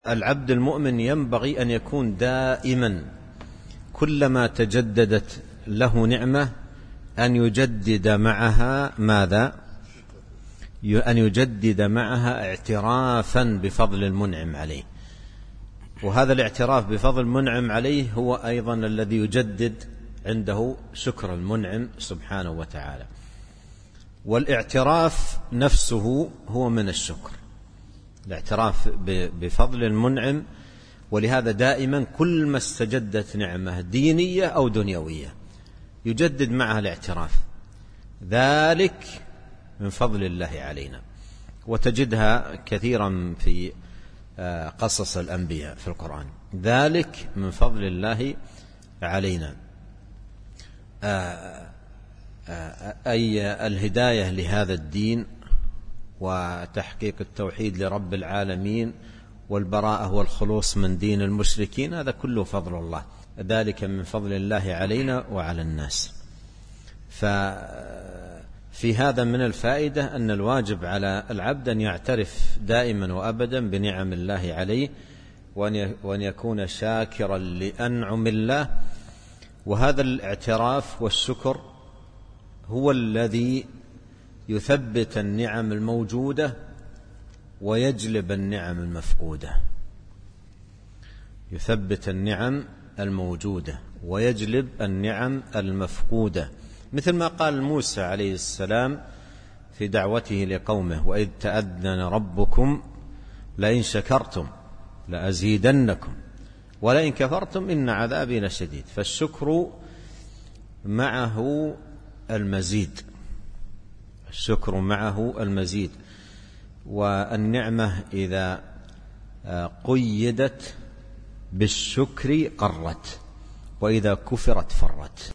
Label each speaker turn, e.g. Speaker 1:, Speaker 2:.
Speaker 1: العبد المؤمن ينبغي أن يكون دائما كلما تجددت له نعمة أن يجدد معها ماذا؟ أن يجدد معها اعترافا بفضل المنعم عليه. وهذا الاعتراف بفضل المنعم عليه هو أيضا الذي يجدد عنده شكر المنعم سبحانه وتعالى. والاعتراف نفسه هو من الشكر، الاعتراف بفضل المنعم. ولهذا دائما كل ما استجدت نعمة دينية أو دنيوية يجدد معها الاعتراف، ذلك من فضل الله علينا. وتجدها كثيرا في قصص الأنبياء في القرآن، ذلك من فضل الله علينا، أي الهداية لهذا الدين وتحقيق التوحيد لرب العالمين والبراءة والخلوص من دين المشركين، هذا كله فضل الله، ذلك من فضل الله علينا وعلى الناس. ففي هذا من الفائدة أن الواجب على العبد أن يعترف دائما وأبدا بنعم الله عليه، وأن يكون شاكرا لأنعم الله. وهذا الاعتراف والشكر هو الذي يثبت النعم الموجودة ويجلب النعم المفقودة، يثبت النعم الموجودة ويجلب النعم المفقودة، مثل ما قال موسى عليه السلام في دعوته لقومه: وإذ تأذن ربكم لئن شكرتم لأزيدنكم ولئن كفرتم إن عذابي لشديد. فالشكر معه المزيد، الشكر معه المزيد. والنعمة إذا قيدت بالشكر قرت، وإذا كفرت فرت.